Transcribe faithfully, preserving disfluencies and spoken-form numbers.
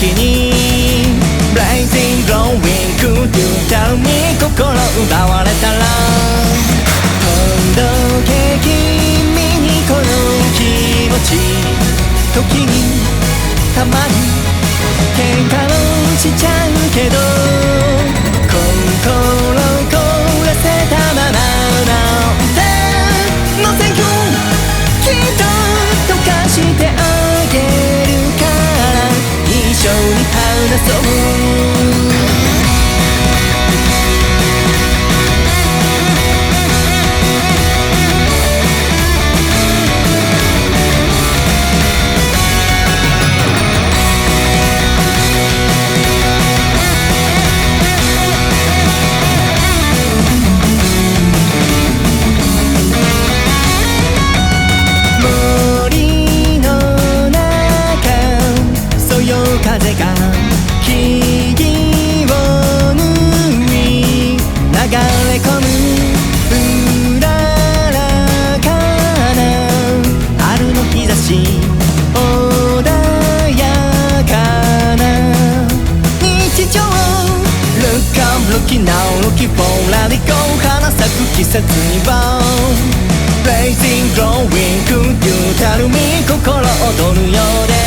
時に Blazing glowing could you tell me 心奪われたらほどけ君にこの気持ち時にたまに喧嘩をしちゃうけど心凍らせたままなんて Nothing you きっと溶かしてあげるから一緒に話そう風が木々を縫い流れ込むうららかな春の日差し穏やかな日常 Look up looking now looking for radical 花咲く季節には Blazing glowing could you tell me 心躍るようで